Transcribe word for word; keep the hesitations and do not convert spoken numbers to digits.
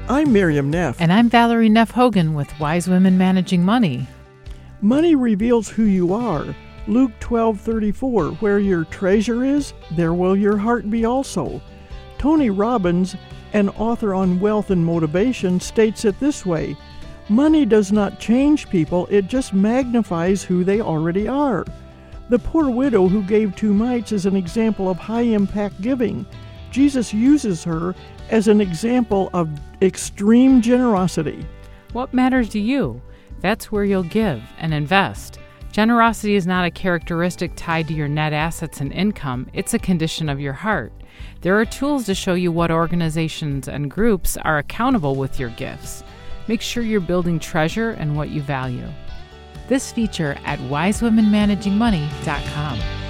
I'm Miriam Neff. And I'm Valerie Neff Hogan with Wise Women Managing Money. Money reveals who you are. Luke twelve thirty-four, where your treasure is, there will your heart be also. Tony Robbins, an author on wealth and motivation, states it this way: money does not change people, it just magnifies who they already are. The poor widow who gave two mites is an example of high-impact giving. Jesus uses her as an example of extreme generosity. What matters to you? That's where you'll give and invest. Generosity is not a characteristic tied to your net assets and income. It's a condition of your heart. There are tools to show you what organizations and groups are accountable with your gifts. Make sure you're building treasure and what you value. This feature at wise women managing money dot com.